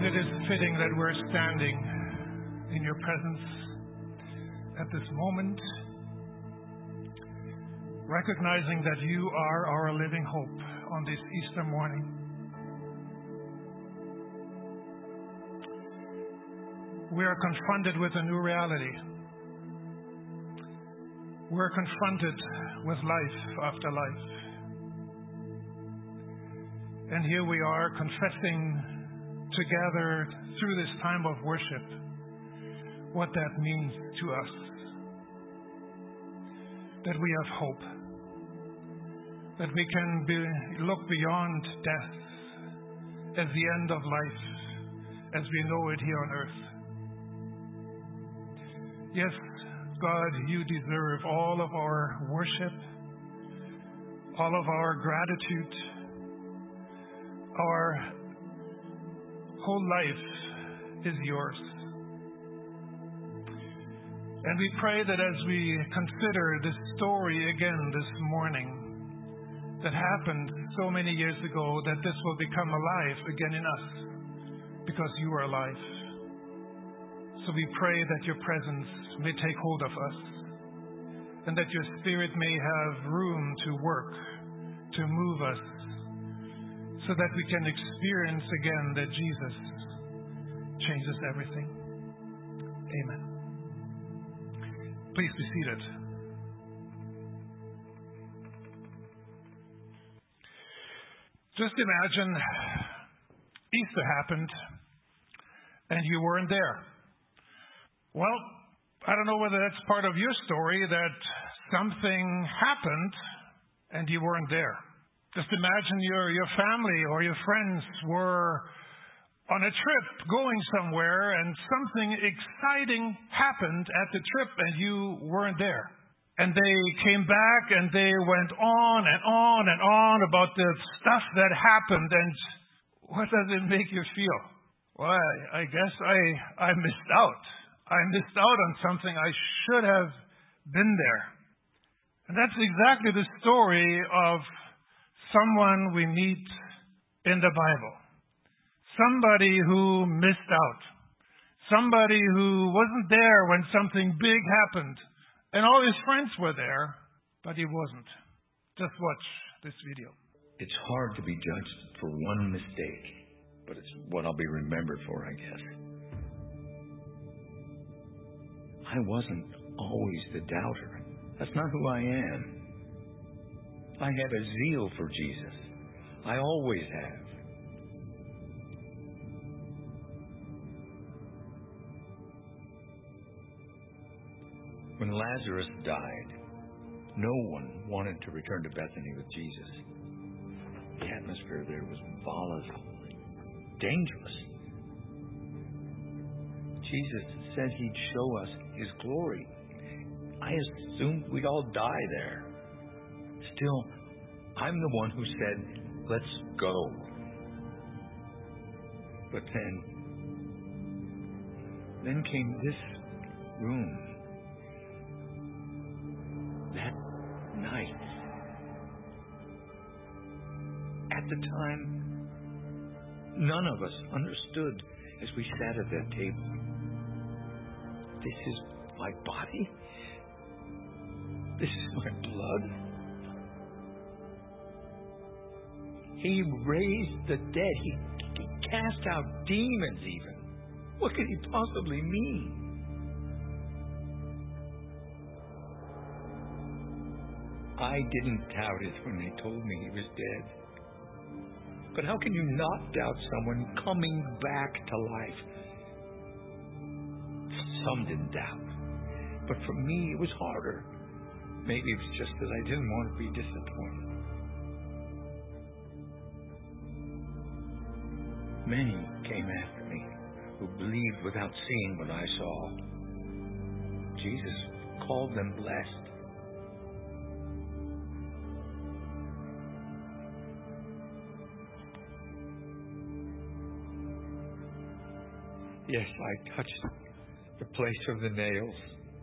And it is fitting that we're standing in your presence at this moment, recognizing that you are our living hope on this Easter morning. We are confronted with a new reality. We're confronted with life after life. And here we are confessing together through this time of worship what that means to us. That we have hope. That we can look beyond death as the end of life as we know it here on earth. Yes, God, you deserve all of our worship, all of our gratitude. Our whole life is yours. And we pray that as we consider this story again this morning that happened so many years ago, that this will become alive again in us because you are alive. So we pray that your presence may take hold of us and that your Spirit may have room to work, to move us, so that we can experience again that Jesus changes everything. Amen. Please be seated. Just imagine Easter happened and you weren't there. Well, I don't know whether that's part of your story, that something happened and you weren't there. Just imagine your family or your friends were on a trip going somewhere and something exciting happened at the trip and you weren't there. And they came back and they went on and on and on about the stuff that happened. And what does it make you feel? Well, I guess I missed out. I missed out on something. I should have been there. And that's exactly the story of someone we meet in the Bible. Somebody who missed out. Somebody who wasn't there when something big happened. And all his friends were there, but he wasn't. Just watch this video. It's hard to be judged for one mistake, but it's what I'll be remembered for, I guess. I wasn't always the doubter. That's not who I am. I have a zeal for Jesus. I always have. When Lazarus died, no one wanted to return to Bethany with Jesus. The atmosphere there was volatile, dangerous. Jesus said he'd show us his glory. I assumed we'd all die there. Still, I'm the one who said, let's go. But then came this room. That night. At the time, none of us understood as we sat at that table. This is my body? This is my blood? He raised the dead. He cast out demons even. What could he possibly mean? I didn't doubt it when they told me he was dead. But how can you not doubt someone coming back to life? Some didn't doubt. But for me, it was harder. Maybe it was just that I didn't want to be disappointed. Many came after me who believed without seeing what I saw. Jesus called them blessed. Yes, I touched the place of the nails,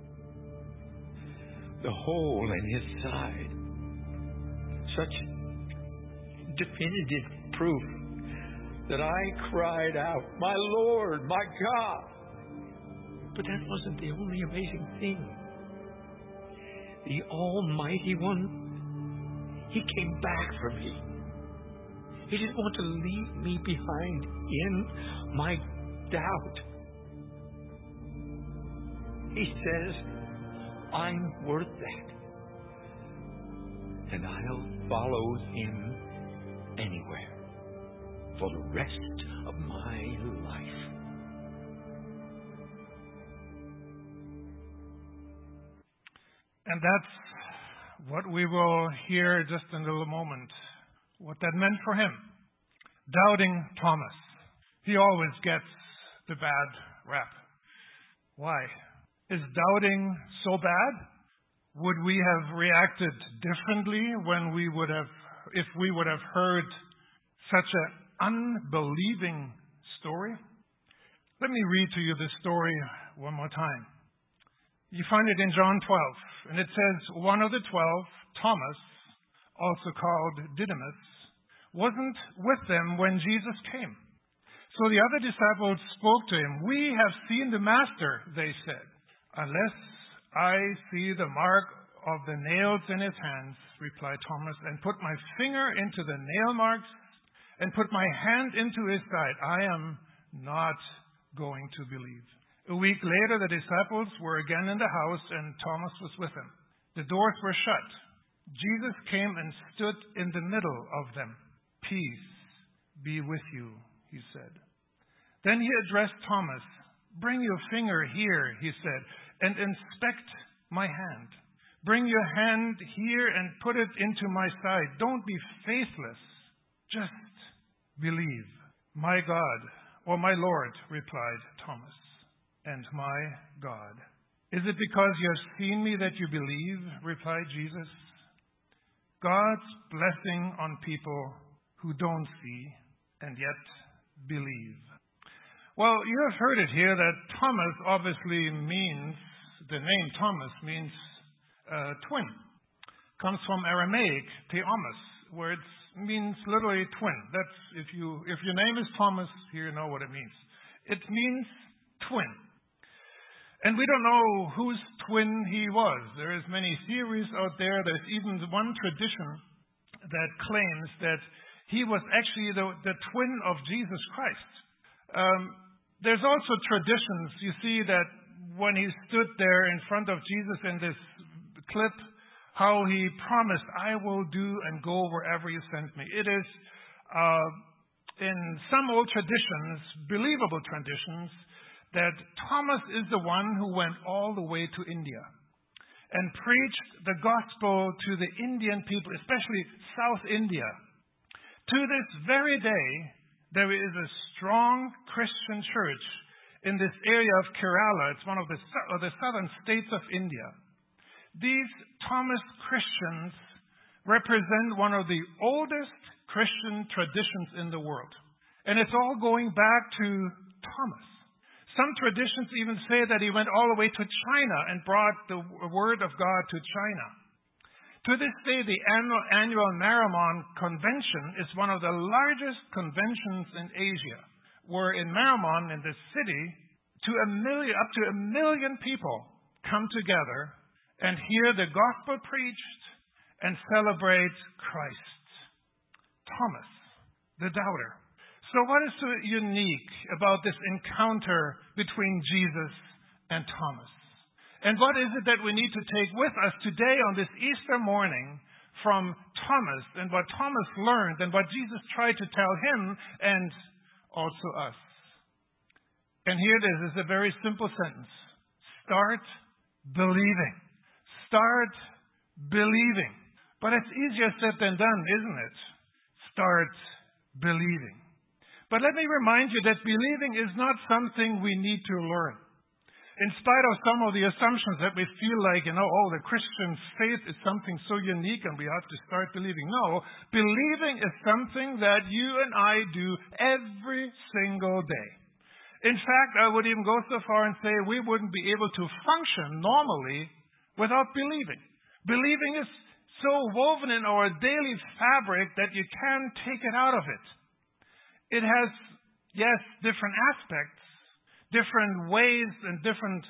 the hole in his side. Such definitive proof that I cried out, "My Lord, my God." But that wasn't the only amazing thing. The Almighty One, He came back for me. He didn't want to leave me behind in my doubt. He says, "I'm worth that. And I'll follow Him anywhere for the rest of my life." And that's what we will hear just in a little moment, what that meant for him. Doubting Thomas. He always gets the bad rap. Why? Is doubting so bad? Would we have reacted differently if we would have heard such an unbelieving story? Let me read to you this story one more time. You find it in John 12, and it says, one of the 12, Thomas, also called Didymus, wasn't with them when Jesus came. So the other disciples spoke to him. "We have seen the Master," they said. "Unless I see the mark of the nails in his hands," replied Thomas, "and put my finger into the nail marks and put my hand into his side, I am not going to believe." A week later, the disciples were again in the house, and Thomas was with them. The doors were shut. Jesus came and stood in the middle of them. "Peace be with you," he said. Then he addressed Thomas. "Bring your finger here," he said, "and inspect my hand. Bring your hand here and put it into my side. Don't be faithless. Just believe." "My God," or "My Lord," replied Thomas. "And my God." "Is it because you have seen me that you believe?" replied Jesus. God's blessing on people who don't see and yet believe. Well, you have heard it here that Thomas obviously means, the name Thomas means twin. Comes from Aramaic, theomas, where it means literally twin. That's if your name is Thomas, you know what it means. It means twin. And we don't know whose twin he was. There is many theories out there. There's even one tradition that claims that he was actually the twin of Jesus Christ. There's also traditions. You see that when he stood there in front of Jesus in this clip, how he promised, "I will do and go wherever you send me." It is, in some old traditions, believable traditions, that Thomas is the one who went all the way to India and preached the gospel to the Indian people, especially South India. To this very day, there is a strong Christian church in this area of Kerala. It's one of the southern states of India. These Thomas Christians represent one of the oldest Christian traditions in the world. And it's all going back to Thomas. Some traditions even say that he went all the way to China and brought the word of God to China. To this day, the annual Marimon Convention is one of the largest conventions in Asia, where in Marimon, in this city, up to 1 million people come together and hear the gospel preached and celebrate Christ. Thomas, the doubter. So what is so unique about this encounter between Jesus and Thomas? And what is it that we need to take with us today on this Easter morning from Thomas and what Thomas learned and what Jesus tried to tell him and also us? And here it is. It's a very simple sentence. Start believing. Start believing. But it's easier said than done, isn't it? Start believing. But let me remind you that believing is not something we need to learn. In spite of some of the assumptions that we feel like, the Christian faith is something so unique and we have to start believing. No, believing is something that you and I do every single day. In fact, I would even go so far and say we wouldn't be able to function normally without believing. Believing is so woven in our daily fabric that you can't take it out of it. it has, yes, different aspects, different ways and different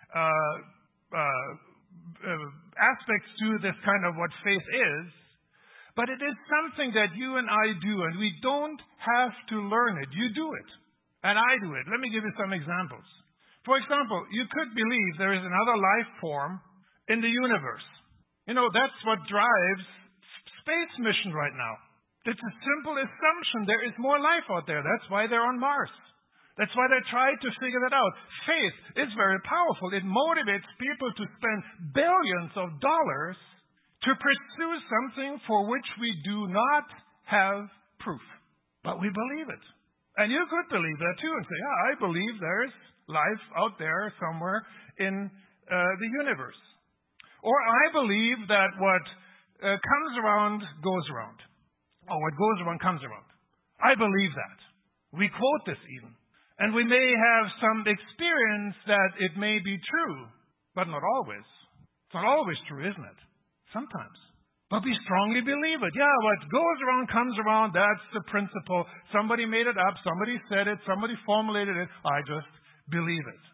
aspects to this kind of what faith is. But it is something that you and I do, and we don't have to learn it. You do it, and I do it. Let me give you some examples. For example, you could believe there is another life form in the universe. That's what drives space mission right now. It's a simple assumption. There is more life out there. That's why they're on Mars. That's why they try to figure that out. Faith is very powerful. It motivates people to spend billions of dollars to pursue something for which we do not have proof. But we believe it. And you could believe that too and say, yeah, I believe there's life out there somewhere in the universe. Or I believe that what comes around goes around. Or what goes around comes around. I believe that. We quote this even. And we may have some experience that it may be true, but not always. It's not always true, isn't it? Sometimes. But we strongly believe it. Yeah, what goes around comes around. That's the principle. Somebody made it up. Somebody said it. Somebody formulated it. I just believe it.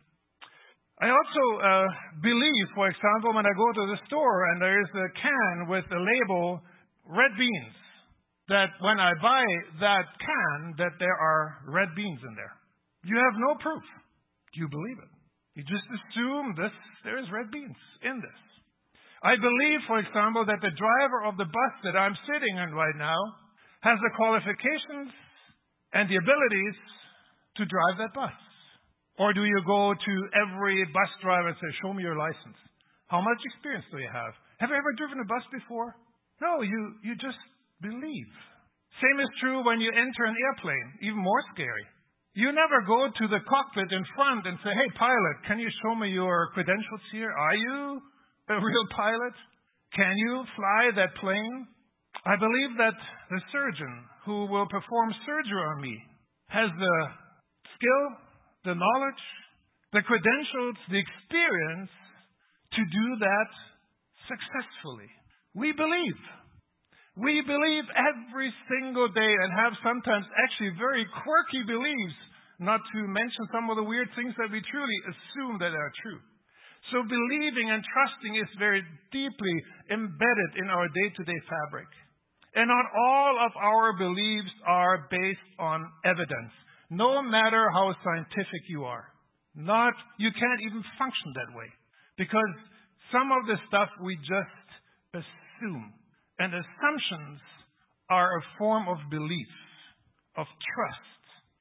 I also believe, for example, when I go to the store and there is a can with the label red beans, that when I buy that can, that there are red beans in there. You have no proof. You believe it. You just assume there is red beans in this. I believe, for example, that the driver of the bus that I'm sitting in right now has the qualifications and the abilities to drive that bus. Or do you go to every bus driver and say, show me your license? How much experience do you have? Have you ever driven a bus before? No, you just believe. Same is true when you enter an airplane, even more scary. You never go to the cockpit in front and say, hey, pilot, can you show me your credentials here? Are you a real pilot? Can you fly that plane? I believe that the surgeon who will perform surgery on me has the skill, the knowledge, the credentials, the experience to do that successfully. We believe. We believe every single day and have sometimes actually very quirky beliefs, not to mention some of the weird things that we truly assume that are true. So believing and trusting is very deeply embedded in our day-to-day fabric. And not all of our beliefs are based on evidence, no matter how scientific you are. You can't even function that way, because some of the stuff we just assume. And assumptions are a form of belief, of trust.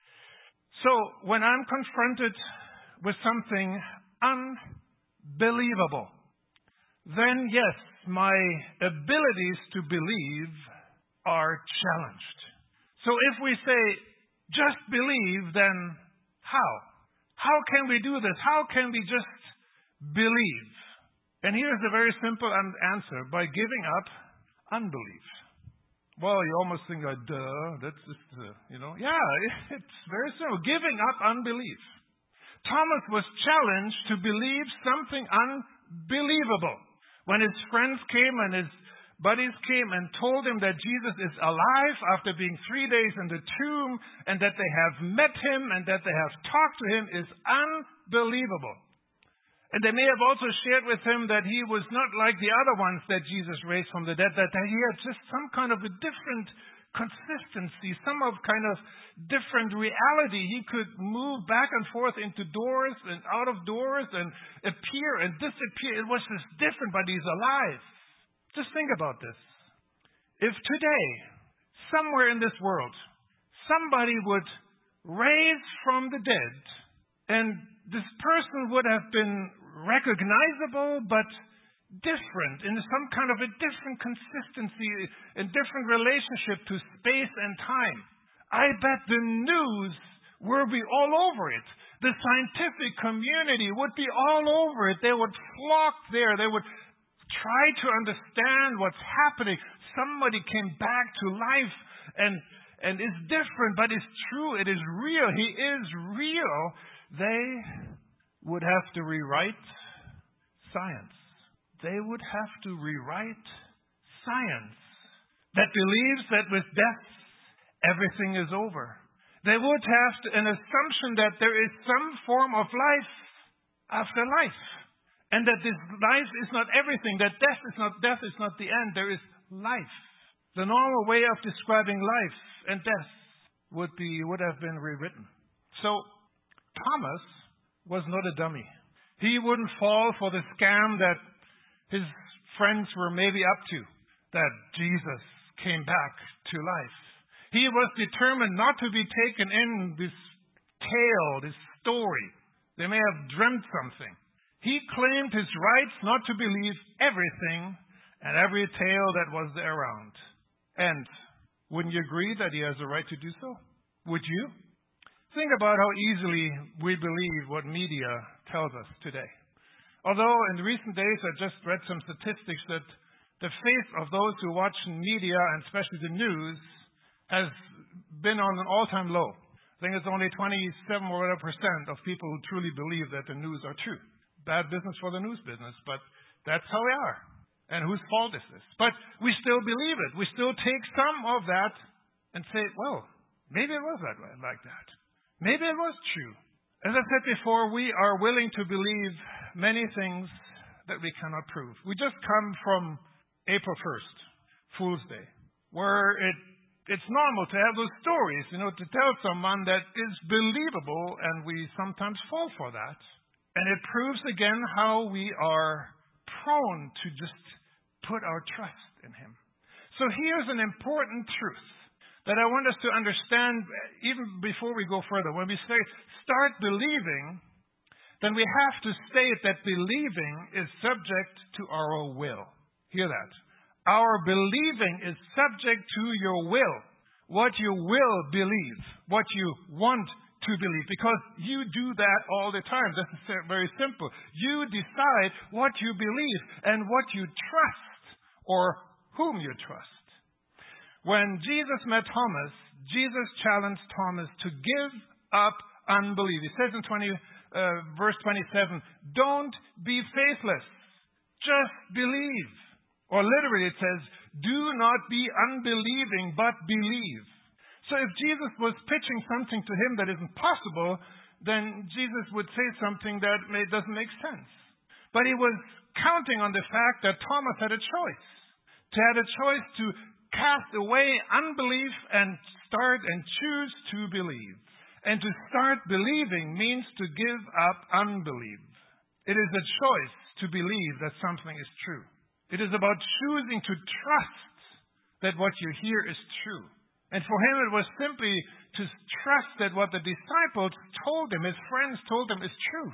So when I'm confronted with something unbelievable, then yes, my abilities to believe are challenged. So if we say, just believe, then how? How can we do this? How can we just believe? And here's a very simple answer: by giving up unbelief. Well, you almost think, duh, that's just, Yeah, it's very simple. Giving up unbelief. Thomas was challenged to believe something unbelievable. When his friends came and his buddies came and told him that Jesus is alive after being 3 days in the tomb, and that they have met him and that they have talked to him, is unbelievable. And they may have also shared with him that he was not like the other ones that Jesus raised from the dead, that he had just some kind of a different consistency, some of kind of different reality. He could move back and forth into doors and out of doors and appear and disappear. It was just different, but he's alive. Just think about this. If today, somewhere in this world, somebody would raise from the dead, and this person would have been recognizable but different, in some kind of a different consistency, a different relationship to space and time, I bet the news will be all over it. The scientific community would be all over it. They would flock there. They would try to understand what's happening. Somebody came back to life and is different, but it's true. It is real. He is real. They would have to rewrite science. They would have to rewrite science that believes that with death, everything is over. They would have an assumption that there is some form of life after life. And that this life is not everything, that death is not the end. There is life. The normal way of describing life and death would have been rewritten. So Thomas was not a dummy. He wouldn't fall for the scam that his friends were maybe up to, that Jesus came back to life. He was determined not to be taken in this tale, this story. They may have dreamt something. He claimed his rights not to believe everything and every tale that was there around. And wouldn't you agree that he has a right to do so? Would you? Think about how easily we believe what media tells us today. Although in recent days I just read some statistics that the faith of those who watch media, and especially the news, has been on an all-time low. I think it's only 27% or whatever of people who truly believe that the news are true. Bad business for the news business, but that's how we are. And whose fault is this? But we still believe it. We still take some of that and say, well, maybe it was like that. Maybe it was true. As I said before, we are willing to believe many things that we cannot prove. We just come from April 1st, Fool's Day, where it's normal to have those stories, to tell someone that is believable, and we sometimes fall for that. And it proves again how we are prone to just put our trust in Him. So here's an important truth that I want us to understand even before we go further. When we say start believing, then we have to state that believing is subject to our will. Hear that. Our believing is subject to your will. What you will believe, what you want to believe, because you do that all the time. This is very simple. You decide what you believe and what you trust or whom you trust. When Jesus met Thomas, Jesus challenged Thomas to give up unbelief. He says in verse 27, don't be faithless, just believe. Or literally it says, do not be unbelieving, but believe. So if Jesus was pitching something to him that isn't possible, then Jesus would say something that doesn't make sense. But he was counting on the fact that Thomas had a choice. To cast away unbelief and start and choose to believe. And to start believing means to give up unbelief. It is a choice to believe that something is true. It is about choosing to trust that what you hear is true. And for him, it was simply to trust that what the disciples told him, his friends told him, is true.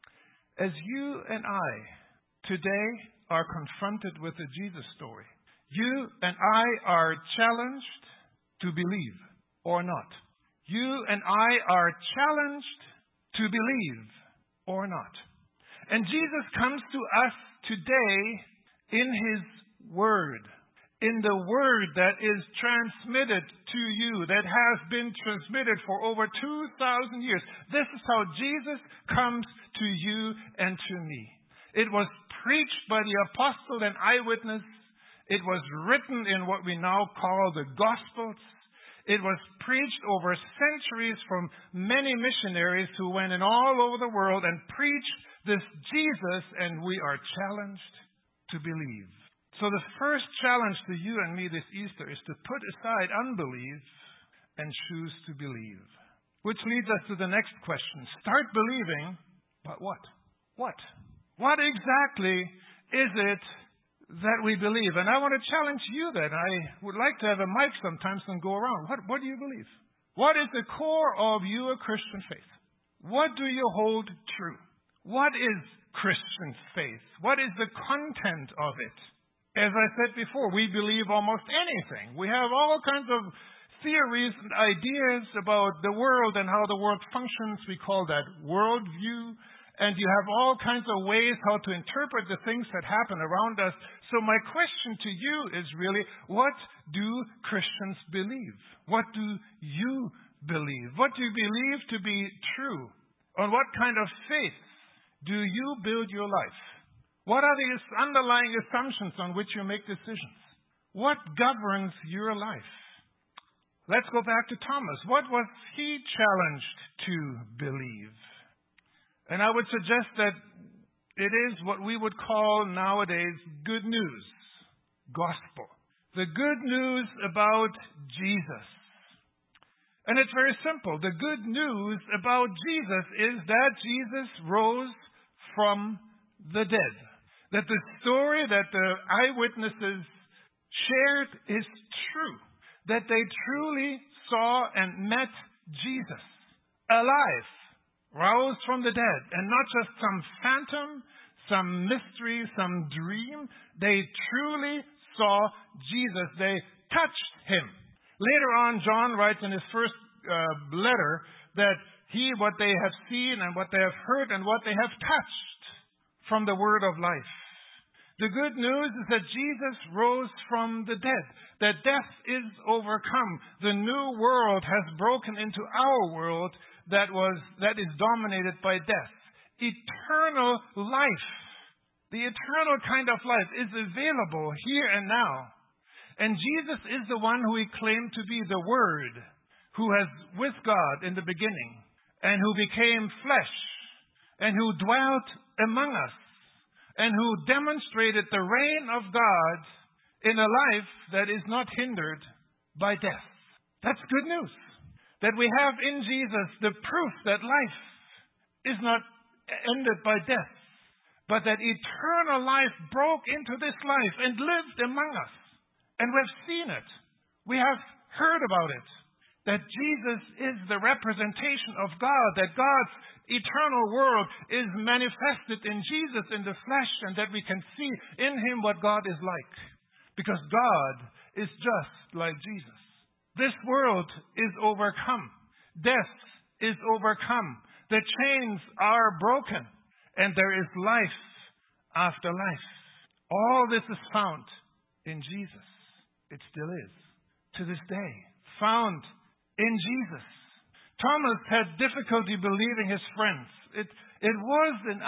As you and I today are confronted with the Jesus story, you and I are challenged to believe or not. You and I are challenged to believe or not. And Jesus comes to us today in His Word. In the Word that is transmitted to you, that has been transmitted for over 2,000 years. This is how Jesus comes to you and to me. It was preached by the apostle and eyewitness. It was written in what we now call the Gospels. It was preached over centuries from many missionaries who went in all over the world and preached this Jesus, and we are challenged to believe. So the first challenge to you and me this Easter is to put aside unbelief and choose to believe. Which leads us to the next question. Start believing, but what? What? What exactly is it that we believe? And I want to challenge you that. I would like to have a mic sometimes and go around. What do you believe? What is the core of your Christian faith? What do you hold true? What is Christian faith? What is the content of it? As I said before, we believe almost anything. We have all kinds of theories and ideas about the world and how the world functions. We call that worldview. And you have all kinds of ways how to interpret the things that happen around us. So my question to you is really, what do Christians believe? What do you believe? What do you believe to be true? On what kind of faith do you build your life? What are the underlying assumptions on which you make decisions? What governs your life? let's go back to Thomas. What was he challenged to believe? And I would suggest that it is what we would call nowadays good news, gospel. The good news about Jesus. And it's very simple. The good news about Jesus is that Jesus rose from the dead. That the story that the eyewitnesses shared is true. That they truly saw and met Jesus alive, rose from the dead, and not just some phantom, some mystery, some dream. They truly saw Jesus. They touched him. Later on, John writes in his first letter that what they have seen and what they have heard and what they have touched from the word of life. The good news is that Jesus rose from the dead, that death is overcome. The new world has broken into our world that is dominated by death. Eternal life, the eternal kind of life, is available here and now. And Jesus is the one who he claimed to be the Word, who was with God in the beginning, and who became flesh, and who dwelt among us, and who demonstrated the reign of God in a life that is not hindered by death. That's good news. That we have in Jesus the proof that life is not ended by death, but that eternal life broke into this life and lived among us. And we've seen it. We have heard about it. That Jesus is the representation of God, that God's eternal world is manifested in Jesus in the flesh, and that we can see in him what God is like. Because God is just like Jesus. This world is overcome. Death is overcome. The chains are broken, and there is life after life. All this is found in Jesus. It still is, to this day, found in Jesus. Thomas had difficulty believing his friends. It was an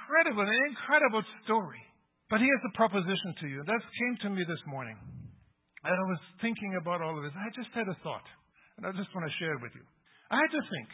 incredible story. But here's a proposition to you. That came to me this morning. And I was thinking about all of this. I just had a thought, and I just want to share it with you. I had to think,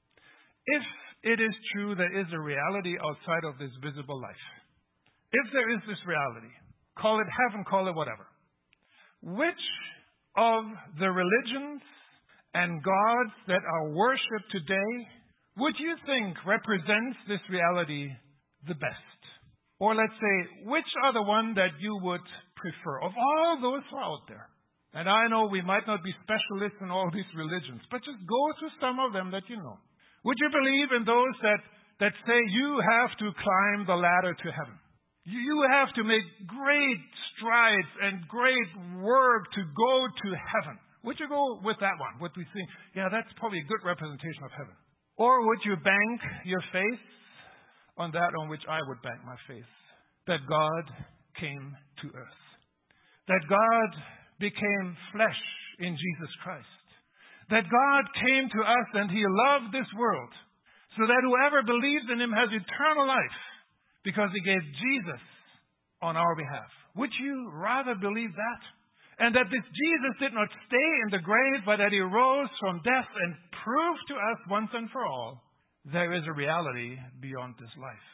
if it is true there is a reality outside of this visible life, if there is this reality, call it heaven, call it whatever, which of the religions and gods that are worshipped today would you think represents this reality the best? Or let's say, which are the one that you would prefer of all those who are out there? And I know we might not be specialists in all these religions, but just go to some of them that you know. Would you believe in those that say you have to climb the ladder to heaven? You have to make great strides and great work to go to heaven. Would you go with that one? Would we think, yeah, that's probably a good representation of heaven? Or would you bank your faith on that on which I would bank my faith? That God came to earth. That God became flesh in Jesus Christ. That God came to us and he loved this world so that whoever believes in him has eternal life because he gave Jesus on our behalf. Would you rather believe that? And that this Jesus did not stay in the grave, but that he rose from death and proved to us once and for all there is a reality beyond this life.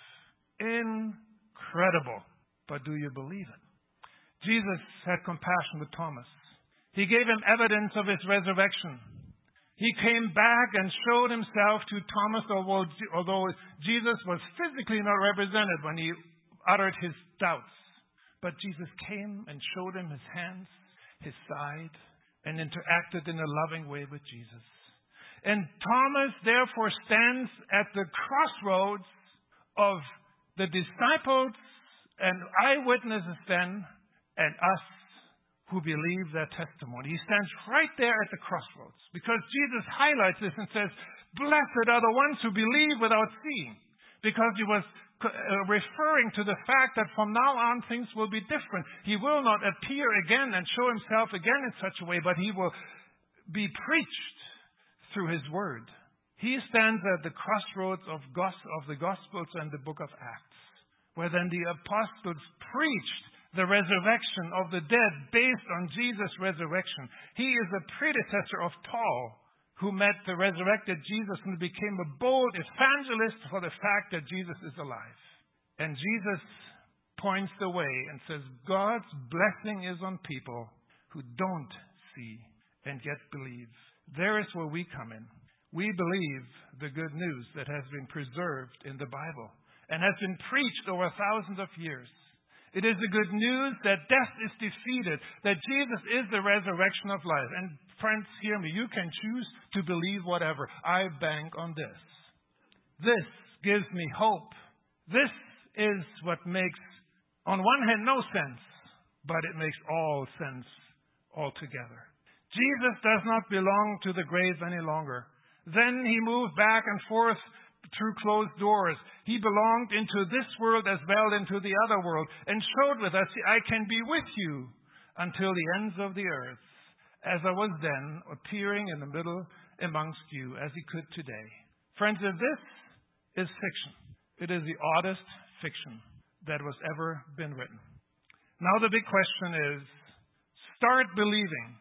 Incredible. But do you believe it? Jesus had compassion with Thomas. He gave him evidence of his resurrection. He came back and showed himself to Thomas, although Jesus was physically not represented when he uttered his doubts. But Jesus came and showed him his hands, his side, and interacted in a loving way with Jesus. And Thomas therefore stands at the crossroads of the disciples and eyewitnesses then and us who believe their testimony. He stands right there at the crossroads because Jesus highlights this and says, blessed are the ones who believe without seeing, because he was referring to the fact that from now on things will be different. He will not appear again and show himself again in such a way, but he will be preached through his word. He stands at the crossroads of the Gospels and the book of Acts, where then the apostles preached the resurrection of the dead based on Jesus' resurrection. He is the predecessor of Paul, who met the resurrected Jesus and became a bold evangelist for the fact that Jesus is alive. And Jesus points the way and says, God's blessing is on people who don't see and yet believe. There is where we come in. We believe the good news that has been preserved in the Bible and has been preached over thousands of years. It is the good news that death is defeated, that Jesus is the resurrection of life. And friends, hear me, you can choose to believe whatever. I bank on this. This gives me hope. This is what makes, on one hand, no sense, but it makes all sense altogether. Jesus does not belong to the grave any longer. Then he moved back and forth through closed doors. He belonged into this world as well into the other world and showed with us, I can be with you until the ends of the earth, as I was then, appearing in the middle amongst you as he could today. Friends, if this is fiction, it is the oddest fiction that was ever been written. Now the big question is, start believing.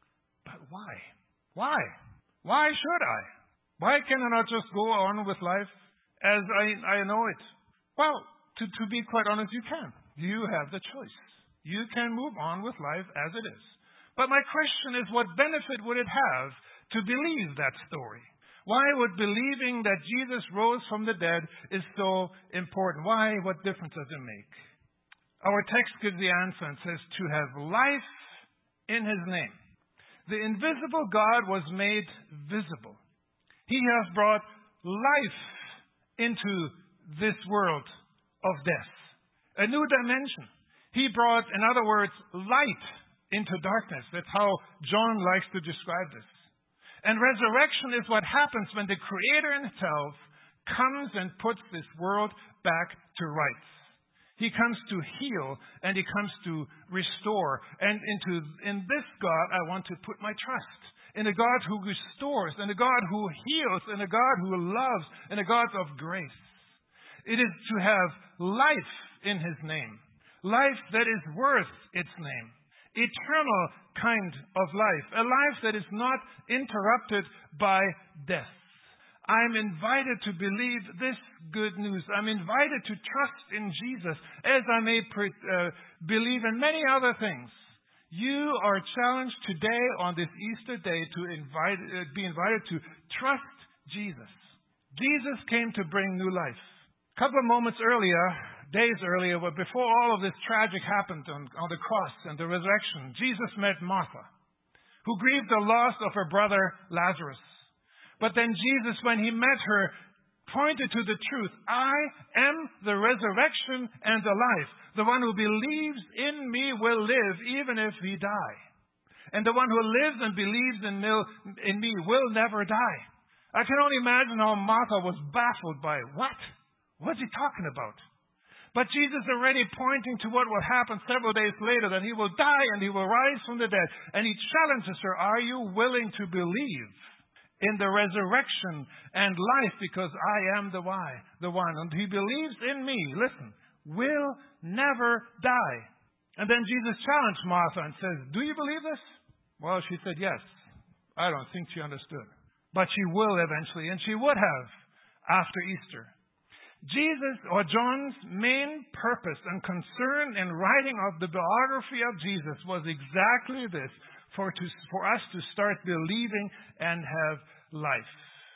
But why? Why? Why should I? Why can I not just go on with life as I know it? Well, to be quite honest, you can. You have the choice. You can move on with life as it is. But my question is, what benefit would it have to believe that story? Why would believing that Jesus rose from the dead is so important? Why? What difference does it make? Our text gives the answer and says, to have life in his name. The invisible God was made visible. He has brought life into this world of death. A new dimension. He brought, in other words, light into darkness. That's how John likes to describe this. And resurrection is what happens when the Creator himself comes and puts this world back to rights. He comes to heal and he comes to restore. And in this God I want to put my trust. In a God who restores, in a God who heals, in a God who loves, in a God of grace. It is to have life in his name. Life that is worth its name. Eternal kind of life. A life that is not interrupted by death. I'm invited to believe this good news. I'm invited to trust in Jesus as I may believe in many other things. You are challenged today on this Easter day to be invited to trust Jesus. Jesus came to bring new life. A couple of moments earlier, days earlier, before all of this tragic happened on the cross and the resurrection, Jesus met Martha, who grieved the loss of her brother Lazarus. But then Jesus, when he met her, pointed to the truth. I am the resurrection and the life. The one who believes in me will live even if he die. And the one who lives and believes in me will never die. I can only imagine how Martha was baffled by what? What's he talking about? But Jesus already pointing to what will happen several days later, that he will die and he will rise from the dead. And he challenges her, are you willing to believe in the resurrection and life, because I am the one. And he believes in me, listen, will never die. And then Jesus challenged Martha and says, do you believe this? Well, she said yes. I don't think she understood. But she will eventually, and she would have after Easter. Jesus, or John's main purpose and concern in writing of the biography of Jesus was exactly this, for us to start believing and have life.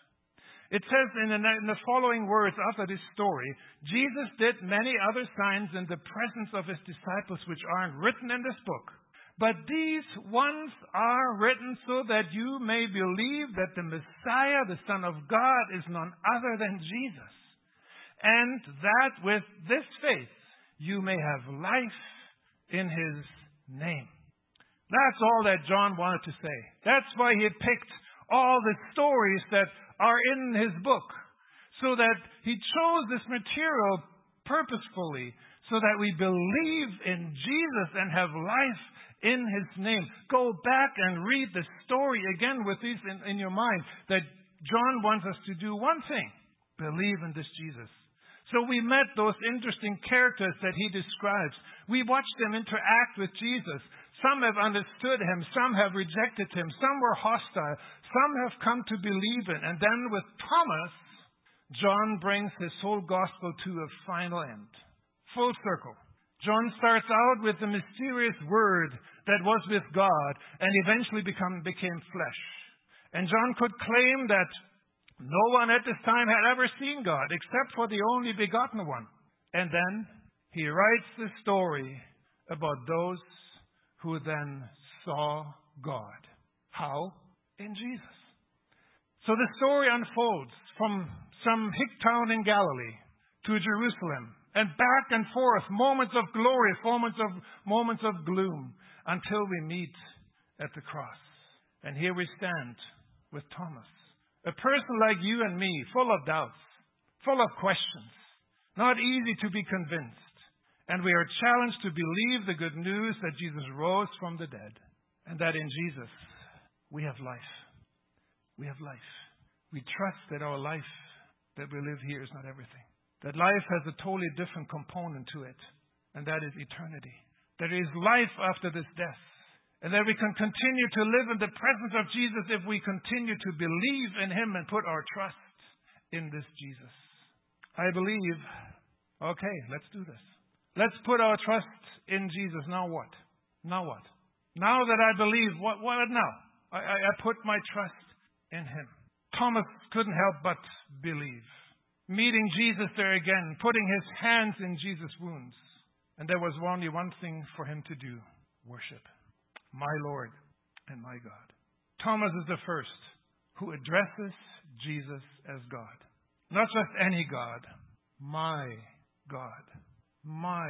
It says in the following words after this story, Jesus did many other signs in the presence of his disciples which aren't written in this book. But these ones are written so that you may believe that the Messiah, the Son of God, is none other than Jesus. And that with this faith you may have life in his name. That's all that John wanted to say. That's why he picked all the stories that are in his book. So that he chose this material purposefully so that we believe in Jesus and have life in his name. Go back and read the story again with these in your mind, that John wants us to do one thing: believe in this Jesus. So we met those interesting characters that he describes. We watched them interact with Jesus. Some have understood him. Some have rejected him. Some were hostile. Some have come to believe in. And then with Thomas, John brings his whole gospel to a final end. Full circle. John starts out with the mysterious word that was with God and eventually became flesh. And John could claim that no one at this time had ever seen God except for the only begotten one. And then he writes the story about those who then saw God. How? In Jesus. So the story unfolds from some hick town in Galilee to Jerusalem and back and forth, moments of glory, moments of gloom, until we meet at the cross. And here we stand with Thomas, a person like you and me, full of doubts, full of questions, not easy to be convinced. And we are challenged to believe the good news that Jesus rose from the dead, and that in Jesus we have life. We have life. We trust that our life that we live here is not everything. That life has a totally different component to it, and that is eternity. There is life after this death, and that we can continue to live in the presence of Jesus if we continue to believe in him and put our trust in this Jesus. I believe, okay, let's do this. Let's put our trust in Jesus. Now what? Now what? Now that I believe, what now? I put my trust in him. Thomas couldn't help but believe. Meeting Jesus there again, putting his hands in Jesus' wounds. And there was only one thing for him to do: worship. My Lord and my God. Thomas is the first who addresses Jesus as God. Not just any God. My God. My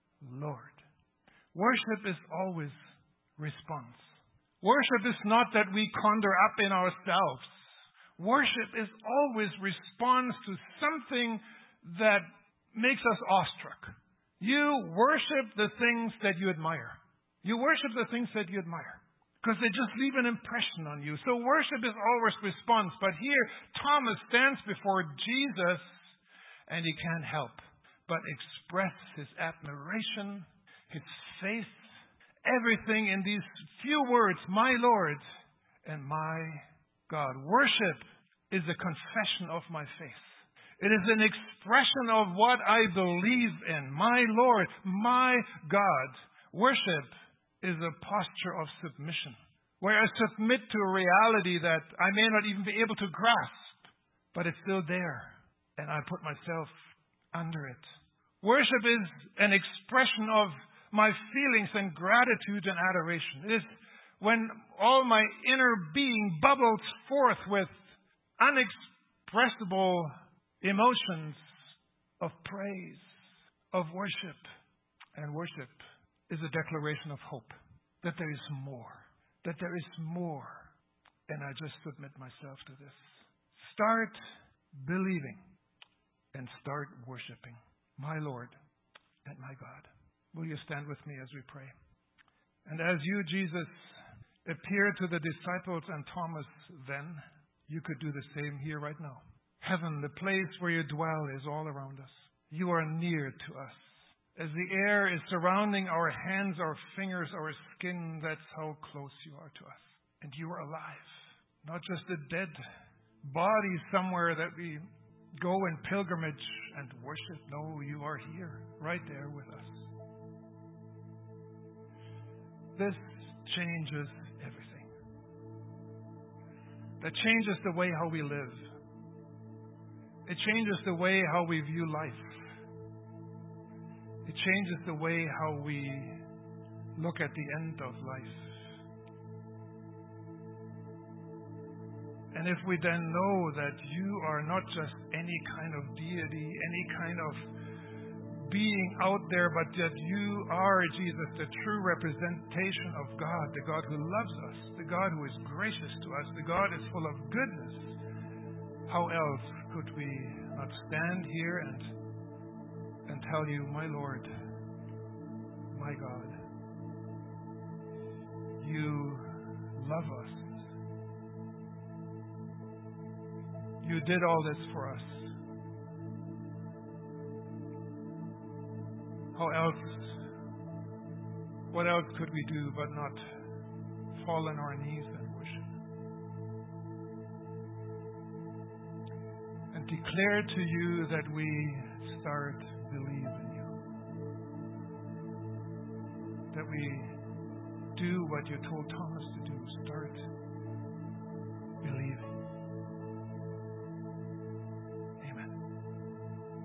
Lord. Worship is always response. Worship is not that we conjure up in ourselves. Worship is always response to something that makes us awestruck. You worship the things that you admire. You worship the things that you admire because they just leave an impression on you. So worship is always response. But here, Thomas stands before Jesus and he can't help but express his admiration, his faith, everything in these few words: my Lord and my God. Worship is a confession of my faith. It is an expression of what I believe in. My Lord, my God. Worship is a posture of submission, where I submit to a reality that I may not even be able to grasp, but it's still there, and I put myself under it. Worship is an expression of my feelings and gratitude and adoration. It is when all my inner being bubbles forth with unexpressible emotions of praise, of worship. And worship is a declaration of hope that there is more, that there is more. And I just submit myself to this. Start believing and start worshiping. My Lord and my God. Will you stand with me as we pray? And as you, Jesus, appeared to the disciples and Thomas then, you could do the same here right now. Heaven, the place where you dwell, is all around us. You are near to us. As the air is surrounding our hands, our fingers, our skin, that's how close you are to us. And you are alive. Not just a dead body somewhere that we go in pilgrimage and worship. No, you are here, right there with us. This changes everything. That changes the way how we live. It changes the way how we view life. It changes the way how we look at the end of life. And if we then know that you are not just any kind of deity, any kind of being out there, but that you are, Jesus, the true representation of God, the God who loves us, the God who is gracious to us, the God who is full of goodness, how else could we not stand here and tell you, my Lord, my God, you love us. You did all this for us. what else could we do but not fall on our knees and worship and declare to you that we start believing you, that we do what you told Thomas to do, start believing.